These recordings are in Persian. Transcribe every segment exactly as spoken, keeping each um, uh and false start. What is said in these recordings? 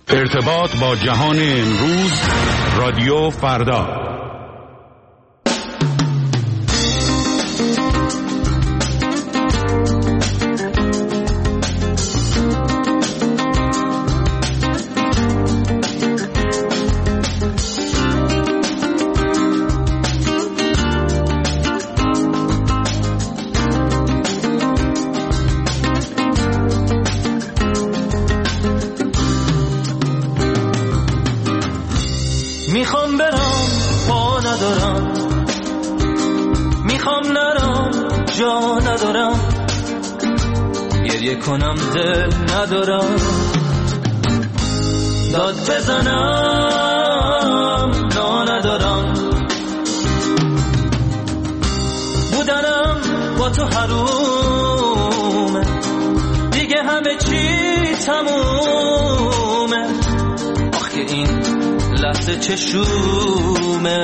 ارتباط با جهان امروز، رادیو فردا. میخوام برم پا ندارم، میخوام نرم جا ندارم، گریه کنم دل ندارم، داد بزنم نا ندارم، بودنم با تو حرومه، دیگه همه چی تمومه، آخه این لحظه چشومه،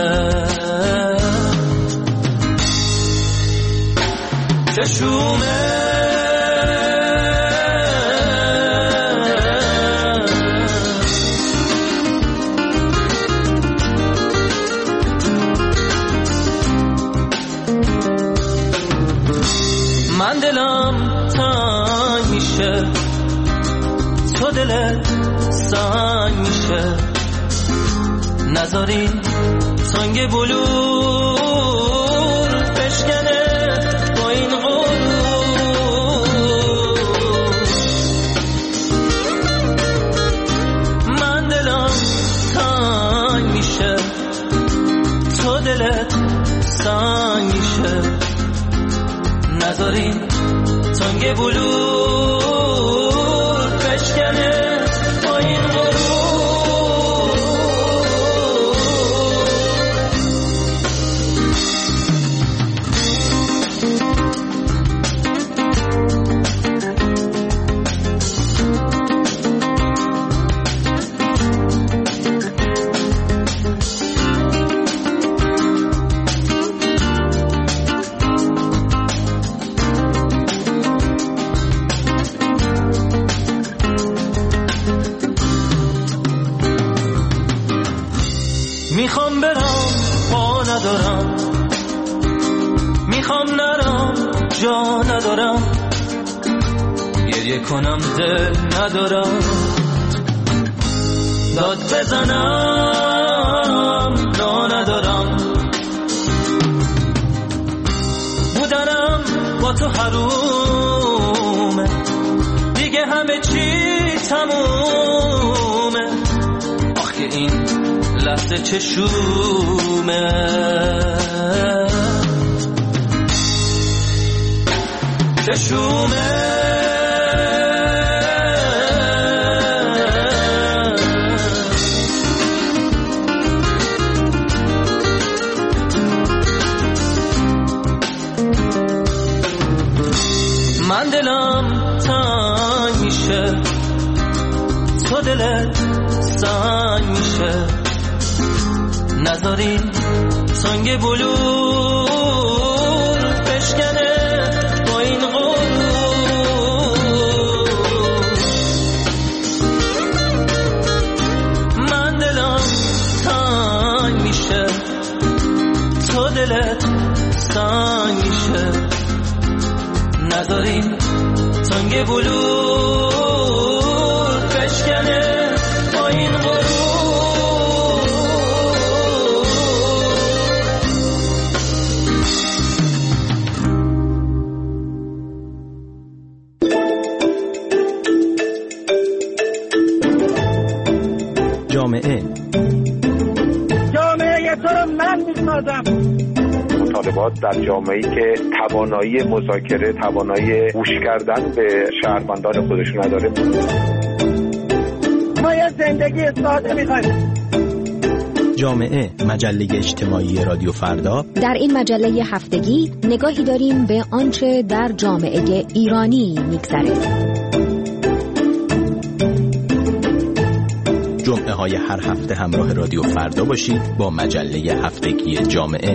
چشومه، من دلم تنگ میشه، تو دلت سنگ میشه، نذاری سنگ بلور بشکنه با این غرور، من دلم تنگ میشه، تو دلت سنگ میشه، نذاری سنگ بلور بشکنه با این غرور. میخوام برم پا ندارم، میخوام نرم جا ندارم، گریه کنم دل ندارم، داد بزنم نا ندارم، بودنم با تو حرومه، دیگه همه چی تمومه، آخه این لحظه چشومه، چشومه، من دلم تنگ میشه، تو دلت سنگ میشه، نذاری سنگ بلور بشکنه با این غرور، من دلم تنگ میشه، تو دلت سنگ میشه، نذاری سنگ بلور بشکنه با این غرور. جامعه جامعه تو رو من میسازم. مطالبات در جامعه‌ای که توانایی مذاکره، توانایی گوش کردن به شهروندان خودشون نداره. ما یه زندگی ساده می‌خوایم. جامعه، مجله اجتماعی رادیو فردا. در این مجله هفتگی نگاهی داریم به آنچه در جامعه ایرانی می‌گذره. جمعه های هر هفته همراه رادیو فردا باشید با مجله هفتگی جامعه.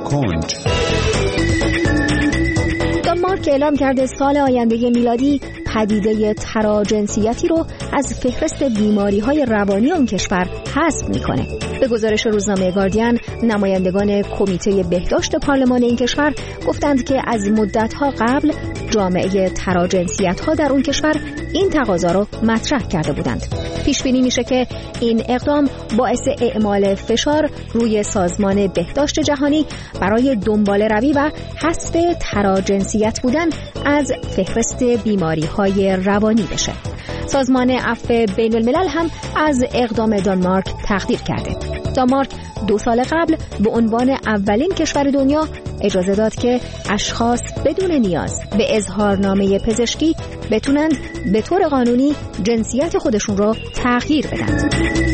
کنج. دانمارک اعلام کرده سال آینده میلادی پدیده تراجنسیتی رو از فهرست بیماری‌های روانی اون کشور حذف می‌کنه. به گزارش روزنامه گاردین، نمایندگان کمیته بهداشت پارلمان این کشور گفتند که از مدت‌ها قبل جامعه تراجنسیت‌ها در اون کشور این تقاضا رو مطرح کرده بودند. پیش بینی میشه که این اقدام باعث اعمال فشار روی سازمان بهداشت جهانی برای دنباله‌روی و حذف تراجنسیت بودن از فهرست بیماری‌های روانی بشه. سازمان عفو بین الملل هم از اقدام دانمارک تقدیر کرده. دانمارک دو سال قبل به عنوان اولین کشور دنیا اجازه داد که اشخاص بدون نیاز به اظهارنامه پزشکی بتونند به طور قانونی جنسیت خودشون رو تغییر بدن.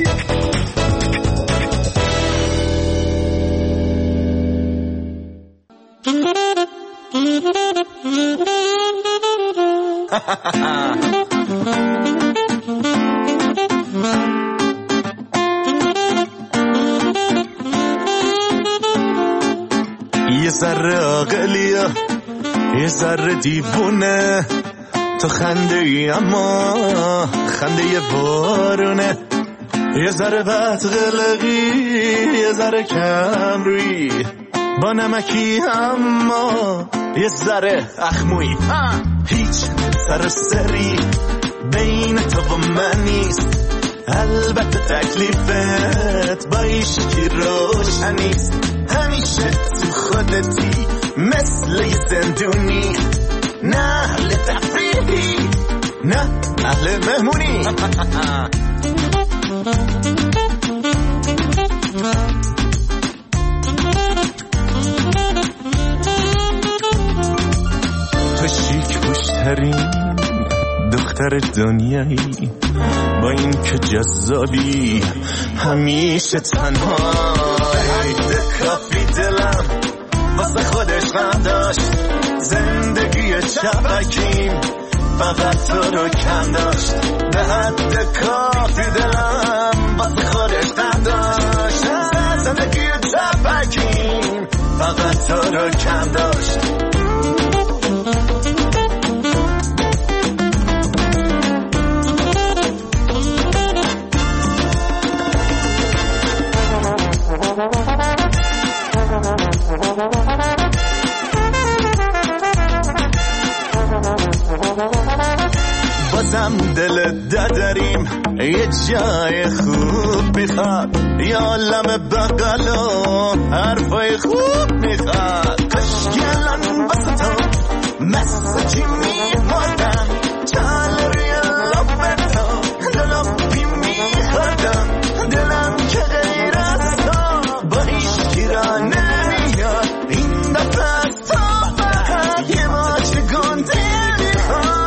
یه ذره عاقلیه یه ذره دیوونه، تو خنده ای اما خنده یه بارونه، یه ذره بدقلقی یه ذره کم روی، با نمکی اما یه ذره اخموی، هیچ سر سری بین تو و من نیست، البته تکلیفت با ایشکی روشنیست، همیشه تو خودتی مثل یه زندونی، نه اهل تفریحی نه اهل مهمونی. تو شیک پوشترین دختر دنیایی، با این که جذابی همیشه تنها، کافی دلم واسه خودش غم داشت، زندگی چپکیم فقط تو رو کم داشت، به حد کافی دلم واسه خودش غم داشت، زندگی چپکیم فقط تو رو کم داشت. بازم دل دادریم یه جای خوب میخواد، یا عالم بغل و حرفای خوب میخواد، کشگلان بسه تو مسجی میمادم، چال روی لب تو دلوپی میخوادم، دلم که غیر از تو با هیچ گیرا نمیاد، این دفعه از تو فقط یه ماچ گنده میخواد.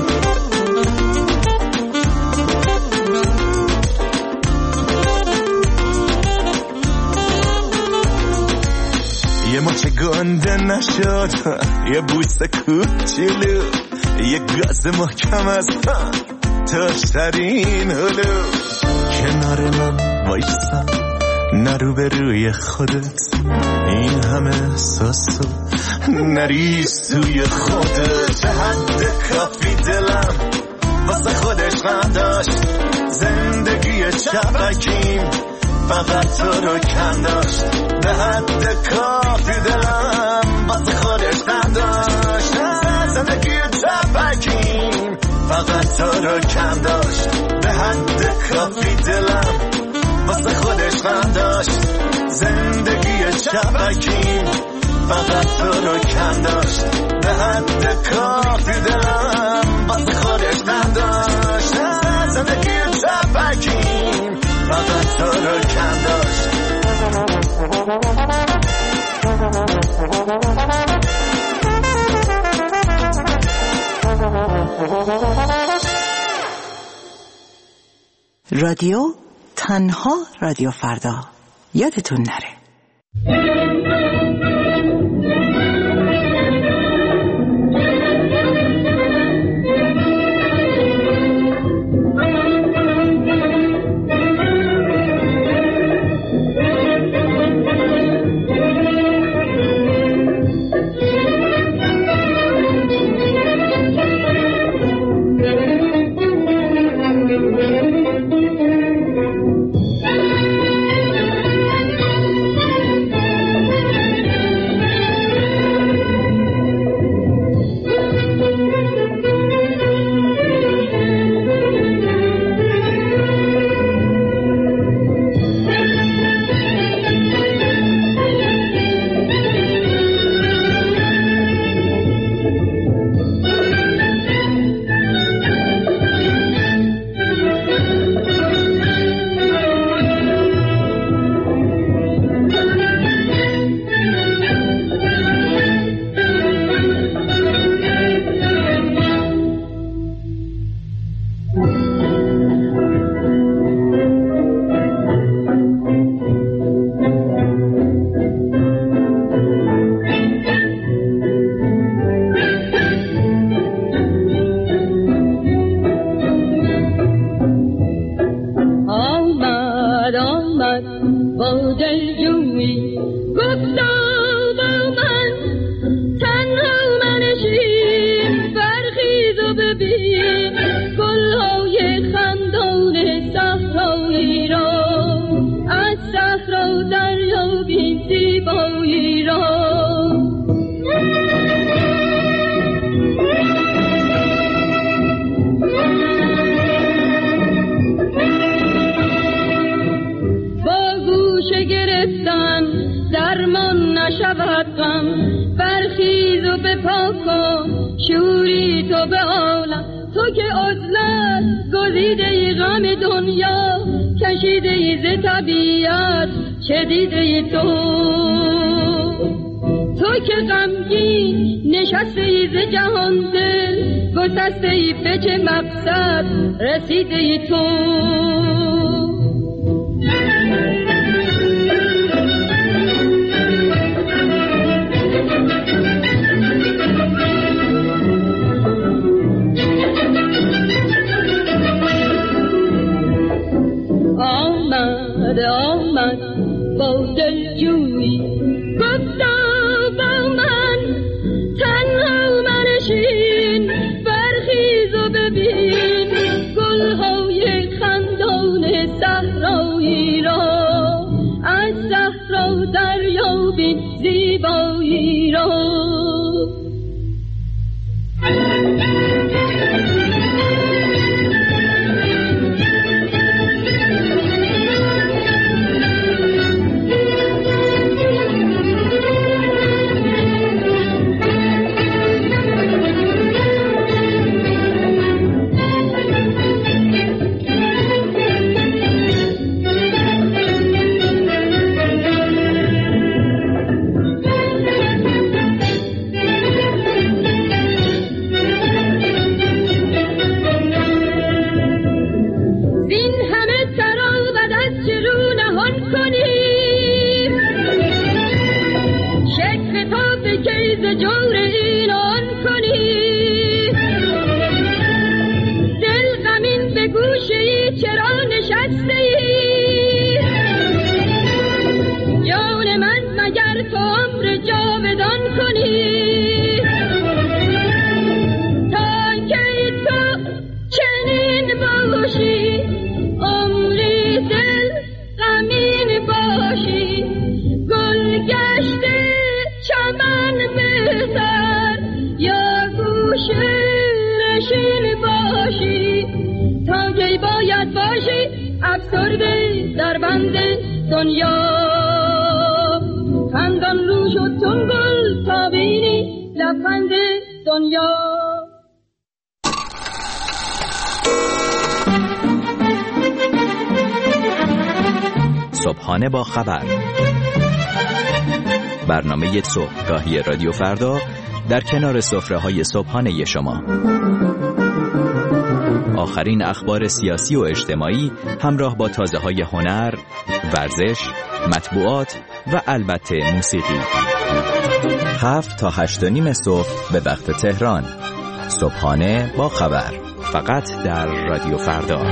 یه ماچ گنده نشد، یه بوسه کوچولو، یه گاز محکم از تاشترین هلو، کنار من وایسا نرو به روی خودت، این همه احساسو نریز توی خودت، حد کافی دلم واسه خودش غم داشت، زندگی چپکیم فقط تو رو کم داشت، به حد کافی دلم واسه خودش غم داشت، زندگی چپکیم فقط تو رو کم داشت، به حد کافی دلم واسه خودش غم داشت، زندگی چپکیم فقط تو رو کم داشت، به حد کافی دلم واسه خودش غم داشت، زندگی چپکیم فقط تو رو کم داشت. رادیو تنها رادیو فردا، یادتون نره. رو به پا کن، شوری تو به عالم، تو که عزلت گزیده ای غم دنیا، کشیده ای ز طبیعت شدیده ای تو، تو که غمگین نشسته ای ز جهان دل، گسسته ای به چه مقصد رسیده ای تو. آمد آمد با دلجویی، گفتا با من تنها منشین، برخیز و ببین گلهای خندان صحرایی را، از صحرا دریابی زیبایی را. صبحانه با خبر، برنامه صبحگاهی رادیو فردا در کنار سفره‌های صبحانه شما. آخرین اخبار سیاسی و اجتماعی همراه با تازه‌های هنر، ورزش، مطبوعات و البته موسیقی. هفت تا هشت و نیم صبح به وقت تهران. صبحانه با خبر، فقط در رادیو فردا.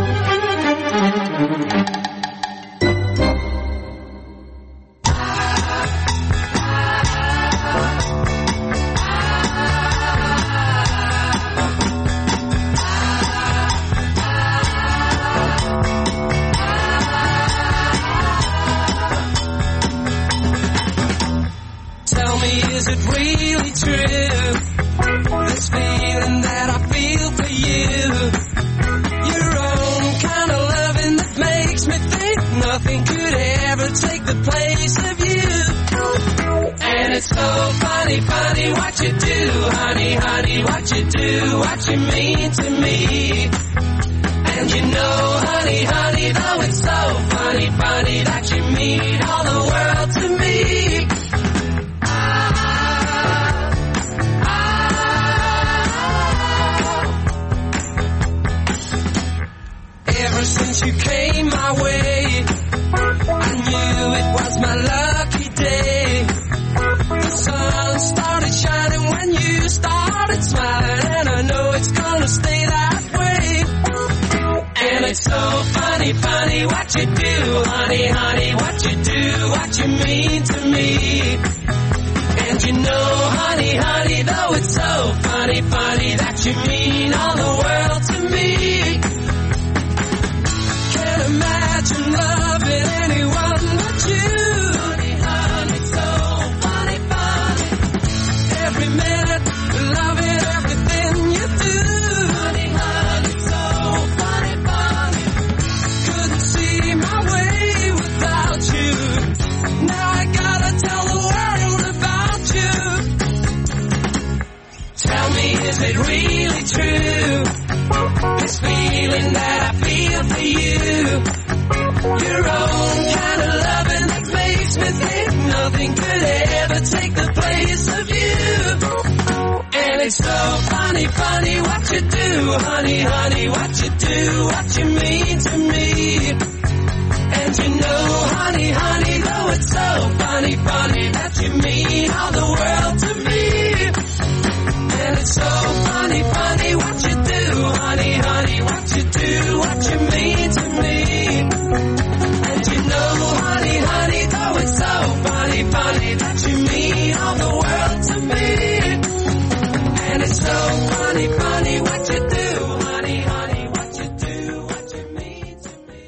is it really true? This feeling that I feel for you, your own kind of loving that makes me think nothing could ever take the place of you. And it's so funny, funny what you do, honey, honey, what you do, what you mean to me. And you know, honey, honey, though it's so funny, funny that you mean all the world to me. And it's so funny, funny what you do, honey, honey, what you do, what you mean to me. And you know, honey, honey, though it's so funny, funny that you mean all the world to me. And it's so funny, funny what you do, honey, honey, what you do, what you mean to me.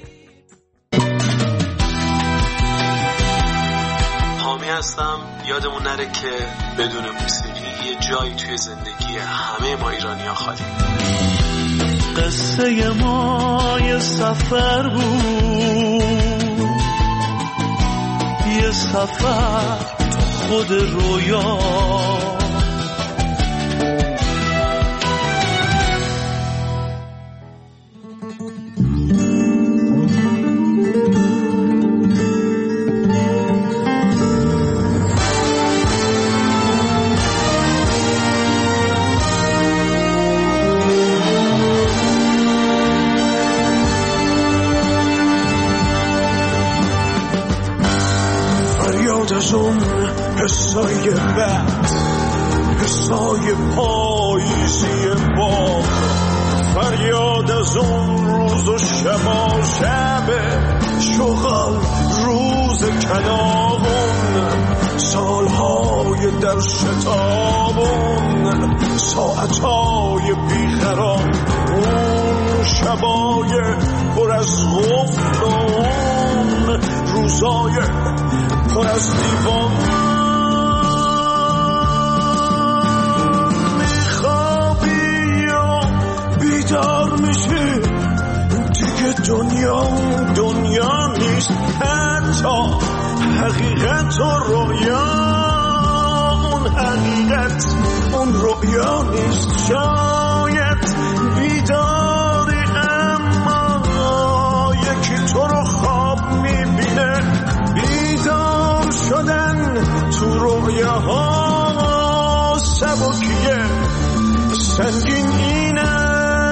حامی هستم. یادمون نره که بدون موسیقی یه جایی توی زندگی همه ما ایرانی‌ها خالی. قصه ما یه سفر بود، یه سفر خود رویا. از اون حسای بد، حسای پاییزی باد، فریاد از اون روز و شبا شب شغل روز کلامون، سالهای در شتابون، ساعتهای بیقرار، اون شبای پر از غفل و اون روزای پر از دیوان. میخوابی یا بیدار میشی دیگه دنیا دنیا نیست، حتی حقیقت و رویا اون حقیقت اون رویا نیست. شاید بیداری اما یکی تو رو خواب میبینه. بیدار شدن تو رویاها سبکیه، سنگین اینه.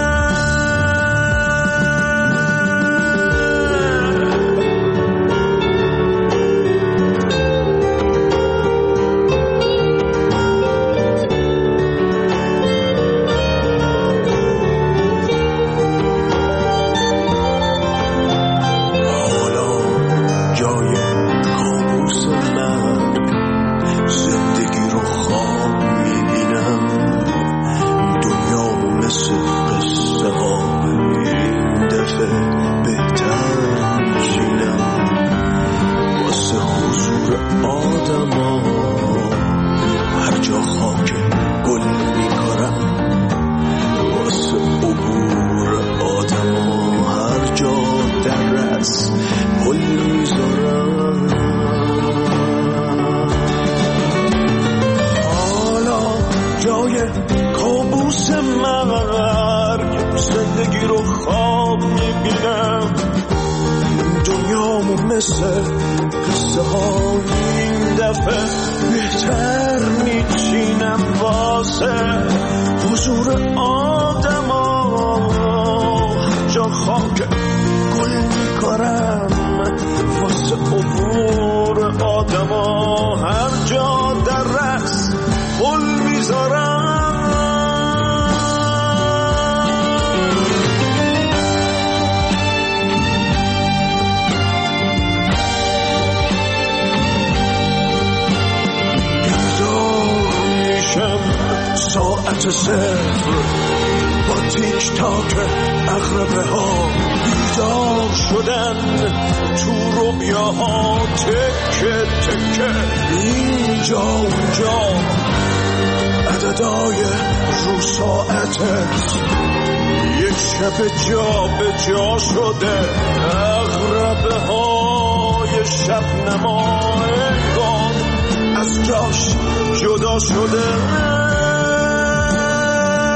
قصه ها این دفعه بهتر میچینم واسه حضور آدم ها. جا خاک گل میکارم واسه عبور آدم ها. هر جا در رقص پل میذارم. ساعت صفر با تیک تاک اغربه ها بیدار شدن تو رویاها تکه تکه اینجا اونجا عددای رو ساعتت یک شب جا به جا شده. اغربه های شب نمایگان از جاش جدا شده.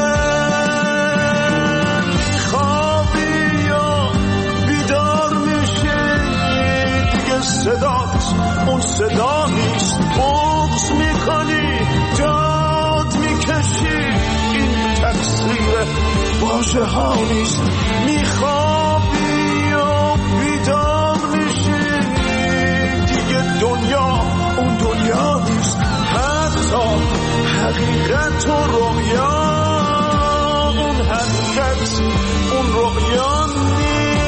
اسیر واژه ها نیست. میخوابی و بیدار میشی دیگه دنیا اون دنیا نیست. حتی حقیقت و رویا اون حقیقت اون رویا نیست.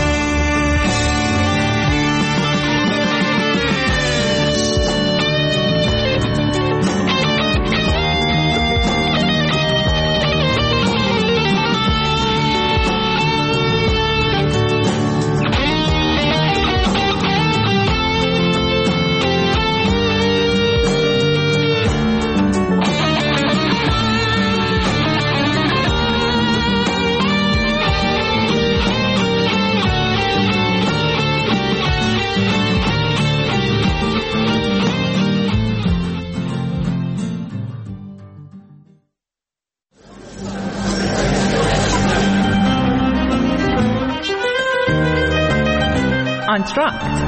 آنتراکت.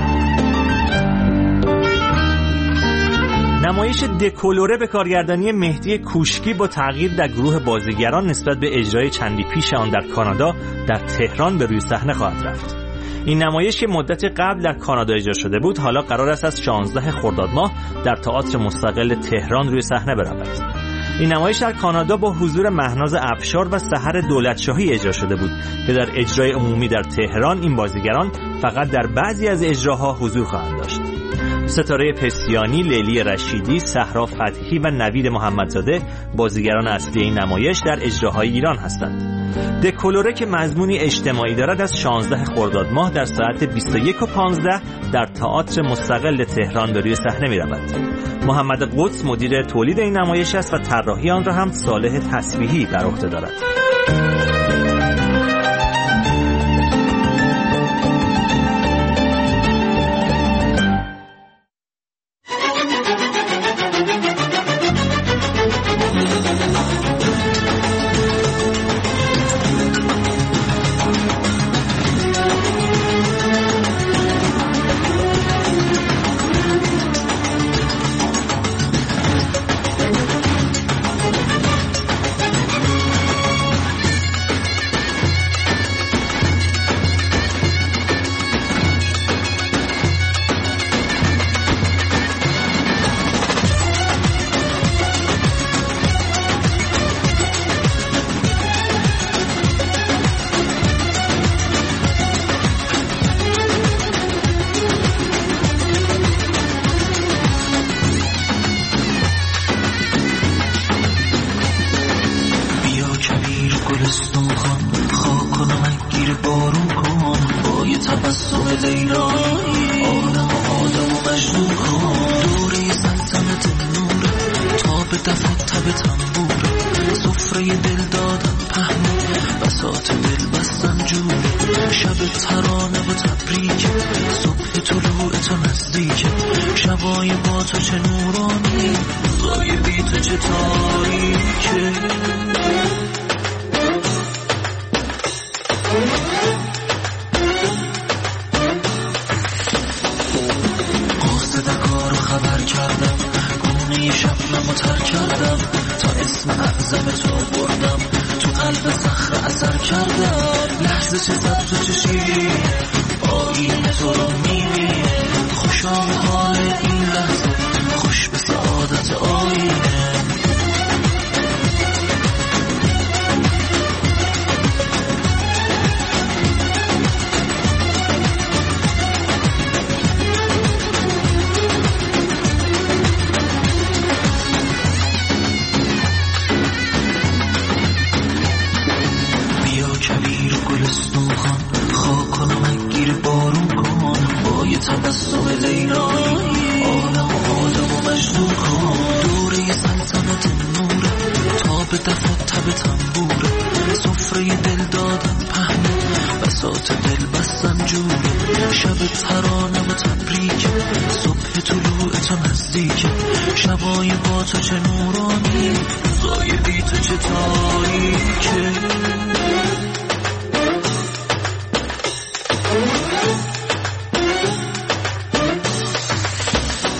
نمایش دکولوره به کارگردانی مهدی کوشکی با تغییر در گروه بازیگران نسبت به اجرای چندی پیش آن در کانادا در تهران به روی صحنه خواهد رفت. این نمایش که مدت قبل در کانادا اجرا شده بود حالا قرار است از شانزده خرداد ماه در تئاتر مستقل تهران روی صحنه برود. این نمایش در کانادا با حضور مهناز افشار و سحر دولتشاهی اجرا شده بود که در اجرای عمومی در تهران این بازیگران فقط در بعضی از اجراها حضور خواهند داشت. ستاره پسیانی، لیلی رشیدی، صحرا فتحی و نوید محمدزاده بازیگران اصلی این نمایش در اجراهای ایران هستند. دکولوره که مضمونی اجتماعی دارد از شانزده خرداد ماه در ساعت بیست و یک و پانزده در تئاتر مستقل تهران به روی صحنه می‌رود. محمد قدس مدیر تولید این نمایش است و طراحی آن را هم صالح تسبیحی بر عهده دارد.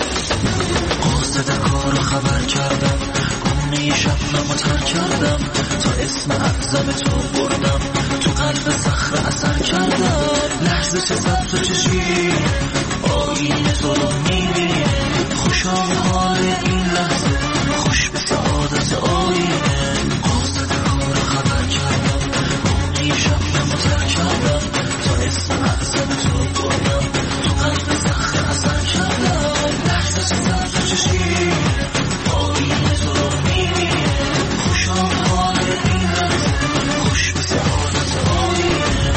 قاصد کارو خبر کردم، گونه شب نمو تر کردم، تا اسم اعظم تو بردم، تو قلب صخره اثر کردم. لحظه چه سبز و چه شیرین آینه تو رو میبینی، خوشا به حال این لحظه، خوش به سعادت آینه. قاصد کار خبر کردم، اونی شب نمتر کردم، تا اسم اعظم تو بردم، تو قلب صخره اثر کردم. لحظه چه سبز و چه شیرین آینه تو رو میبینی، خوشا به حال این لحظه، خوش به سعادت آینه.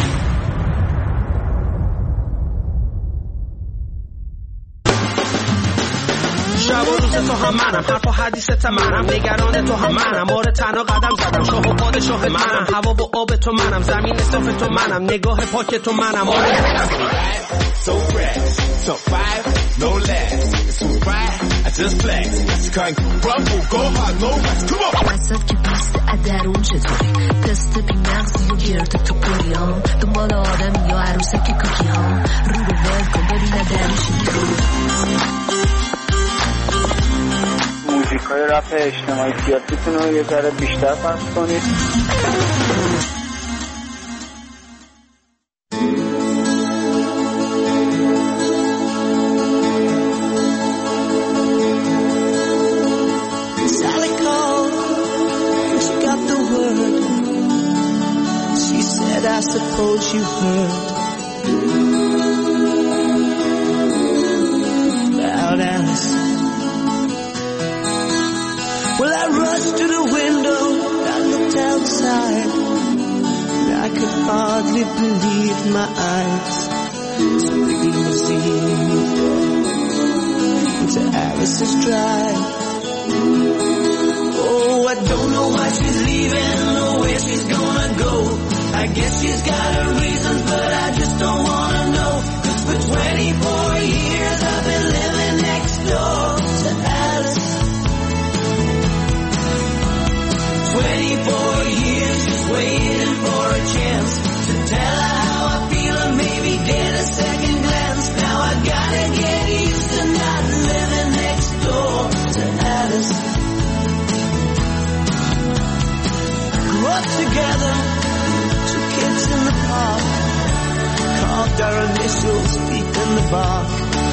شب و روز تو هم منم، حرف و حدیثت منم، نگران تو هم منم، آره تنها قدم زدم، شاه و پادشاه منم، هوا و آب تو منم، زمین صاف تو منم، نگاه پاک تو منم. آره So fresh, so five, no less. It's too bright, I just flex. Let's crank, rumble, go hard, no rest. Come on. وسط که پست ادرون چطوری، تست بی مغزی و گرد تو پوری ها، دنبال آدم یا عروسه که کوکی ها، رو رو ول کن ببینه درشی موزیک های رپ اجتماعی سیاسیتون رو یه ذره بیشتر پخش کنید. I suppose you heard about Alice. Well, I rushed to the window, I looked outside, and I could hardly believe my eyes. It's a big limousine into Alice's drive. Oh, I don't know why she's leaving or where she's gonna go. I guess she's got her reasons, but I just don't wanna know. 'Cause for twenty-four years I've been living next door to Alice. twenty-four years just waiting for a chance to tell her how I feel and maybe get a second glance. Now I gotta get used to not living next door to Alice. Grew up together, kids in the park, carved our initials deep in the bark.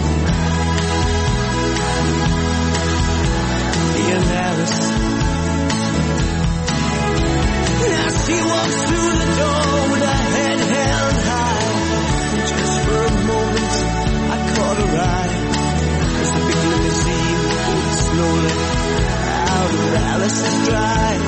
Me and Alice. Now she walks through the door with her head held high, and just for a moment I caught her eye as the big limousine pulled slowly out of Alice's drive.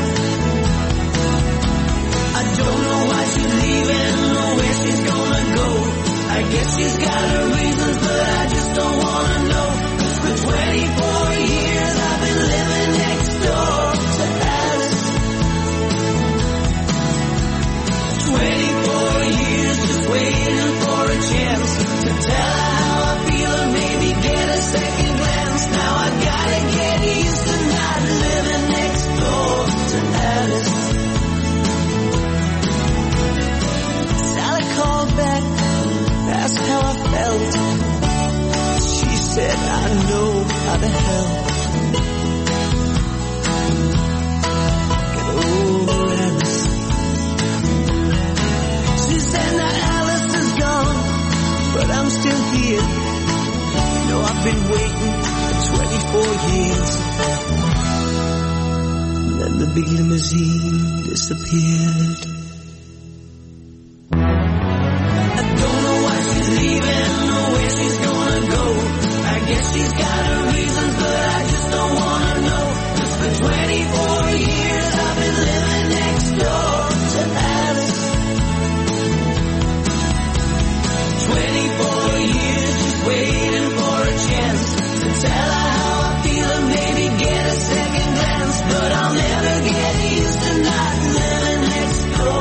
I don't know why she's leaving or where she's gonna go. I guess she's got her reasons, but I just don't wanna know. 'Cause for twenty-four years I've been living next door to Alice. twenty-four years just waiting for a chance to tell her how I feel and maybe get a second glance. Now I gotta get used to not living next door to Alice. Called back, asked how I felt. She said, I know how to help. Get over Alice. She said, now Alice is gone, but I'm still here. You know, I've been waiting for twenty-four years. And then the big limousine disappeared. She's got her reasons, but I just don't wanna know. 'Cause for twenty-four years I've been living next door to Alice. twenty-four years just waiting for a chance to tell her how I feel and maybe get a second glance. But I'll never get used to not living next door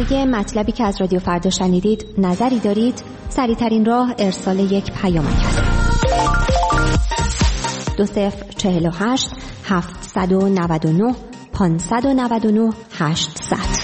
درباره مطلبی که از رادیو فردا شنیدید نظری دارید؟ سریع‌ترین راه ارسال یک پیامک است. دو صفر چهل و هشت هفتصد و نود و نه پانصد و نود و نه هشتصد.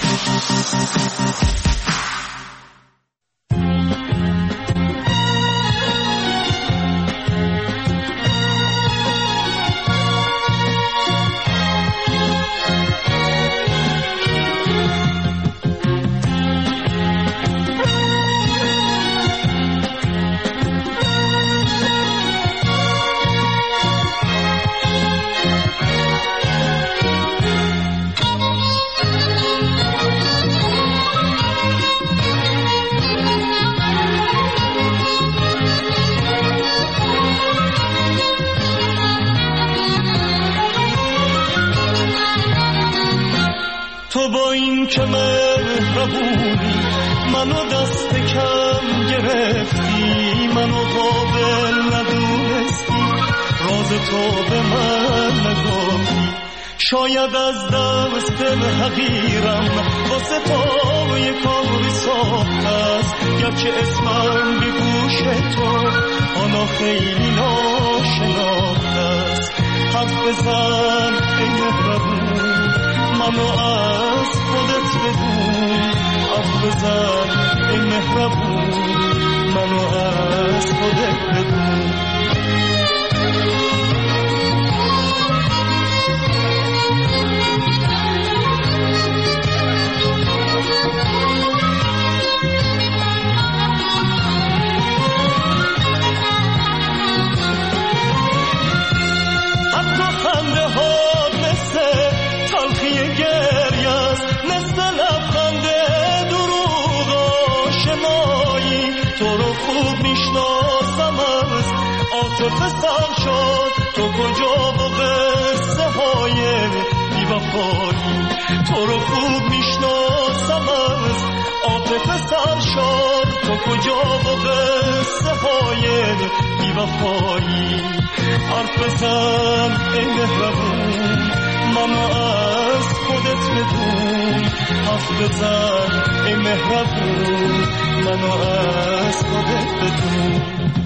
تو با این که مهربونی منو دست کم گرفتی، منو قابل ندونستی، راز تو به من نگفتی. شاید از دست حقیرم واسه تو یک کاری ساخت است، گرچه اسمم به گوش تو آنا خیلی ناشناخت است. حرف بزن ای مهربون منو از خودت بدون، حرف بزن ای مهربون منو از خودت بدون. عاطفه سر شد تو کجا و قصه های بی‌وفایی، تو رو خوب میشناسم از عاطفه سر شد تو کجا و قصه های بی‌وفایی. حرف بزن ای مهربون منو از خودت بدون، حرف بزن ای مهربون منو از خودت بدون.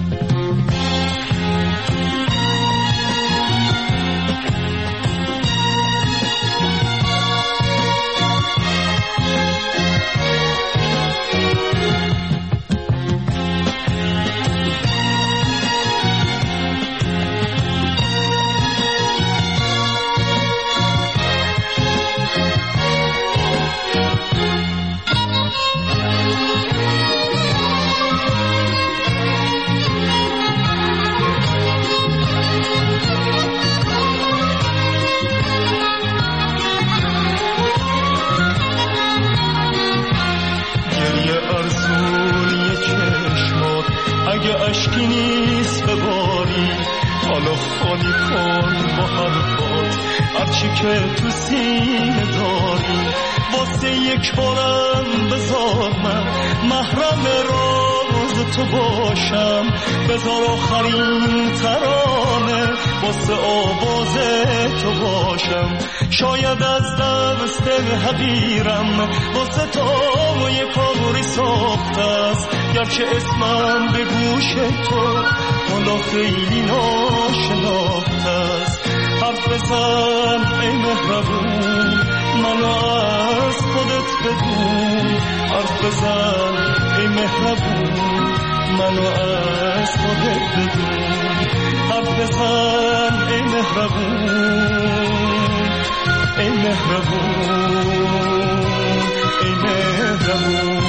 اگه اشکی نیست بباری حالا خالی کن با حرفات هرچی که تو سینه داری. واسه یک بارم بذار من محرم راز تو باشم، بذار آخرین ترانه واسه آواز تو باشم. شاید از دست حقیرم واسه تو یه کاری ساخت است، گرچه اسمم به گوش تو حالا خیلی ناشناخت است. حرف بزن ای مهربون منو از خودت بدون، حرف بزن ای مهربون منو از خودت بدون. حرف بزن ای مهربون ای مهربون ای مهربون.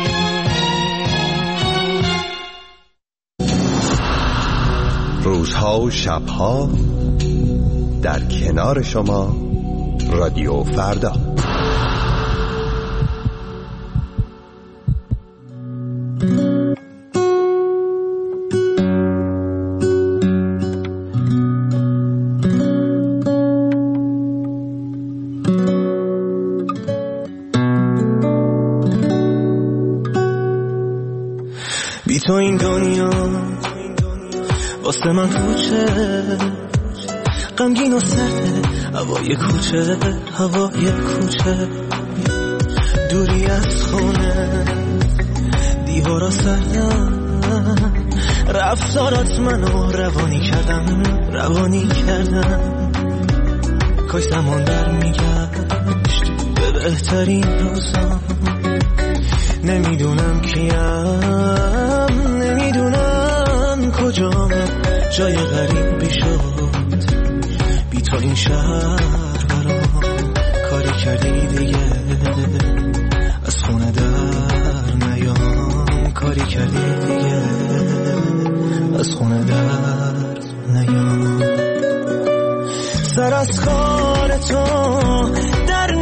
روزها و شبها در کنار شما رادیو فردا. بی تو این دنیا واسه من کوچه، غمگین و سرده هوای کوچه، هوای کوچه. دوری از خونه دیوارا سردن رفتارات منو روانی کردن روانی کردن کاش زمان در میگشت به بهترین روزام نمیدونم کیم نمیدونم کجام جای غریبی شد بی تو این شهر برام کاری کردی دیگه از خونه در نیام کاری کردی دیگه از خونه در نیام سر از کار تو در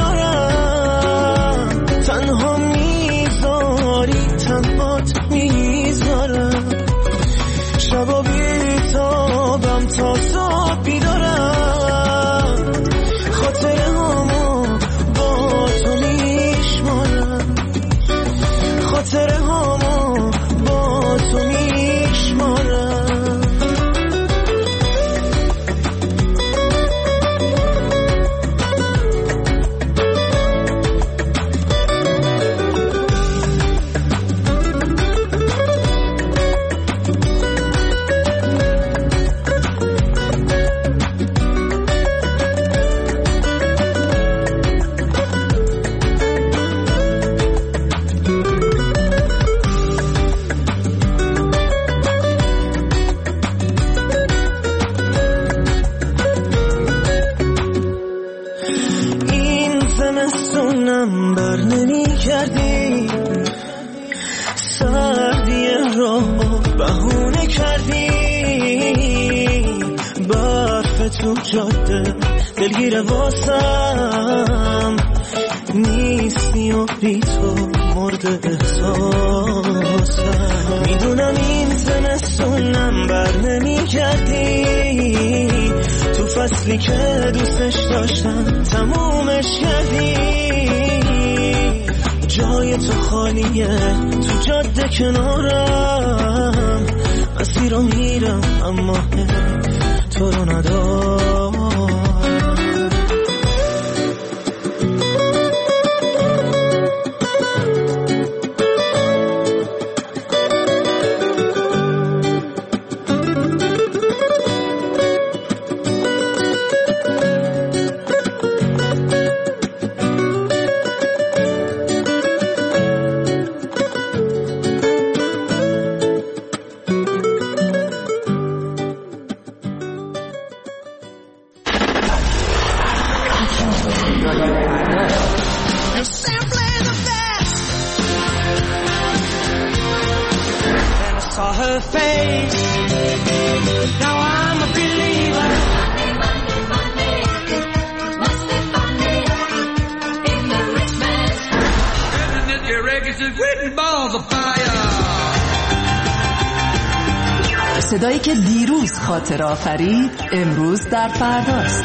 نمیارم تنها میذاری تنهات میذارم شبا بیتابم تا صبح بیدارم خاطره هامو با تو میشمارم خاطره هامو با تو میشمارم تو جاده دلگیر واسم نیستی و بی تو مرد احساسم میدونم این زمستونم بر نمی کردی تو فصلی که دوستش داشتم تمومش کردی جای تو خالیه تو جاده کنارم مسیر رو میرم اما تو رو ندارم صدایی که دیروز خاطر آفرید امروز در فرداست.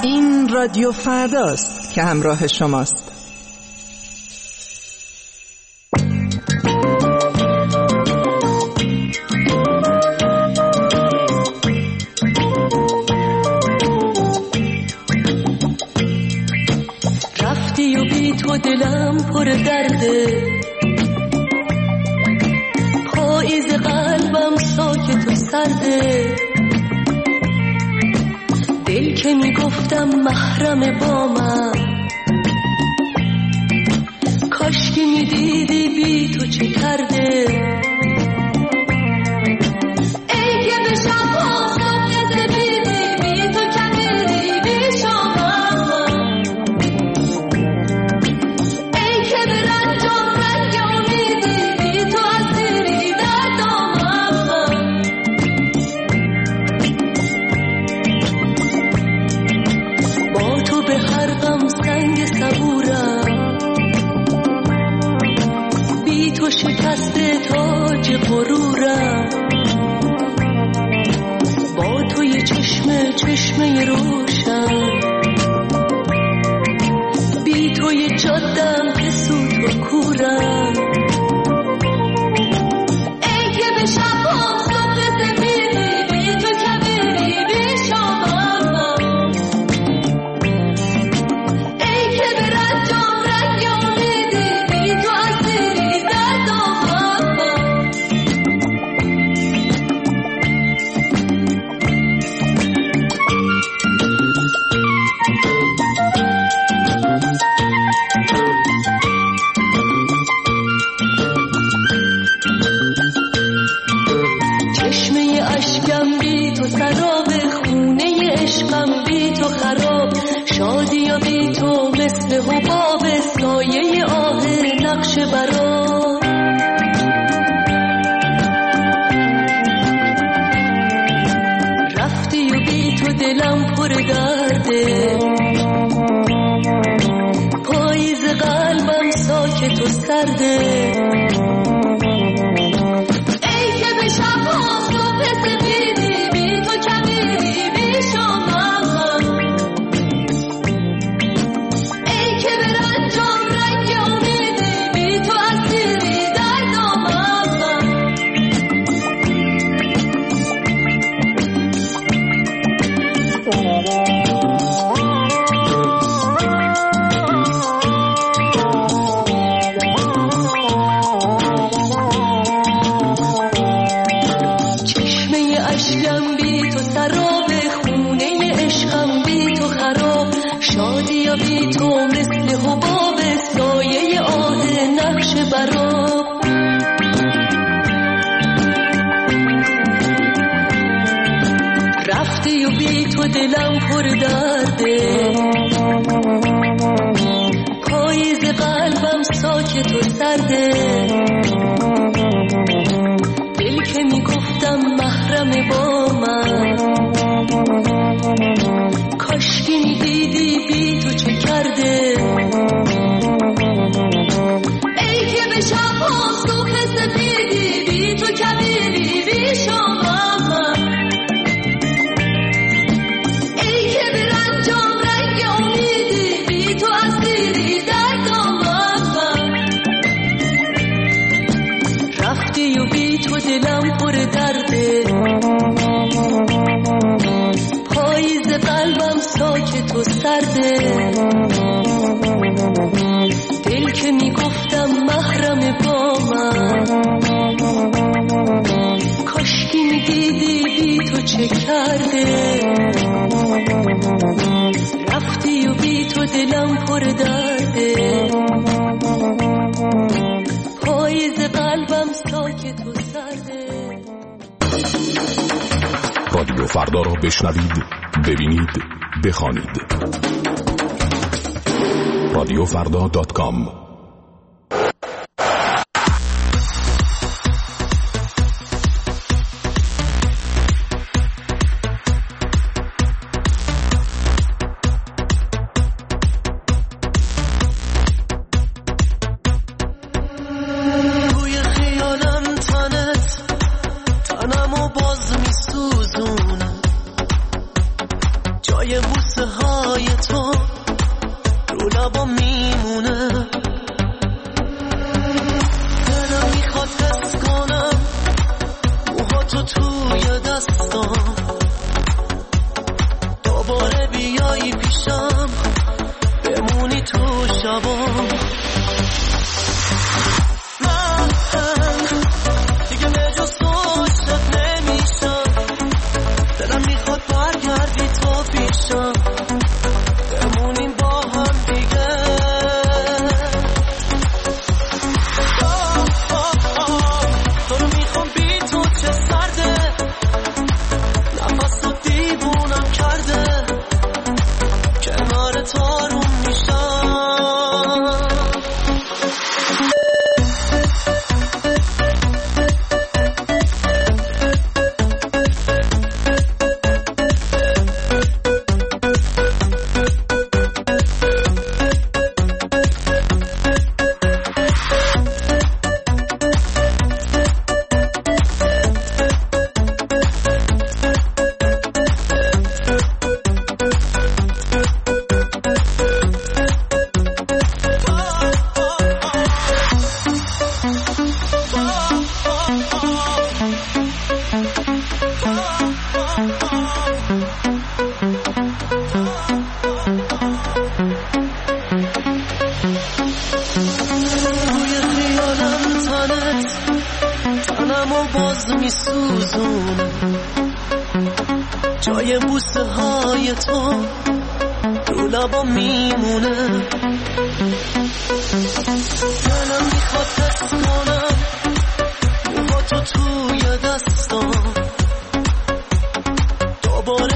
این رادیو فرداست که همراه شماست. رفتی و بی تو دلم پر درده، پاییز قلبم ساکت و سرده، دل که میگفتم محرم با من، کاش که میدیدی بی تو چه کرده. ای که به شبها صبح زدیدی بی تو کمیدی بی شامم، ای که به رنجام رنگ امیدی بی تو اسیری در دامم. با تو به هر غم سنگ صبورم، بی تو شکست تاج غرورم، با تو یه چشمه چشمه روشن، بی تو یه جادم که سوت و کورم. ای که به شبها صبح سفیدی بی تو کبیری بی شامم، ای که به رنجام رنگ امیدی بی تو اسیری در دامم. چشمه اشکم بی تو سراب، خونه عشقم بی تو خراب، شادی و بی تو مثل حباب، سایه آه نقش برام. رفتی و بی تو دلم پر درده، پاییز قلبم ساکت و سرده، ای که به شبها صبح سفیدی بی تو کمیدی بی شامم، ای که به رنجام رنگ امیدی بی تو اسیری در دامم. چشمه اشکم بی تو سراب، خونه عشقم بی تو خراب، شادی و بی تو مثل حباب، سایه آه نقش برام. رفتی و بی تو دلم پر درده، پاییز قلبم ساکت و سرده، دل که میگفتم محرم با من، کاش که میدیدی بی تو چه کرده. ای که به شبها صبح سفیدی بی تو کبیری بی شامم، ای که به رنجام رنگ امیدی بی تو اسیری در دامم. رفتی و بی تو دلم پر درده، پاییز قلبم ساکت و سرده، دل که میگفتم محرم با من، کاش که میدیدی بی تو چه کرده. رفتی و بی تو دلم پر درده، پاییز قلبم ساکت و سرده. رادیو فردا را بشنوید، ببینید، بخوانید. رادیو فردا دات کام. جای بوسه های تو رو لبا میمونه. دلم میخواد حس کنم موها تو توی دستام، دوباره بیایی پیشم بمونی تو شبام. من دیگه به جز تو عاشق نمیشم، دلم میخواد برگردی تو پیشم بمونیم با هم دیگه. تو رو میخوام بی تو چه سرده، نفس تو دیوونم کرده، کنار تارون میشم. جای بوسه های تو رو لبا میمونه. دلم میخواد حس کنم موها تو توی دستام، دوباره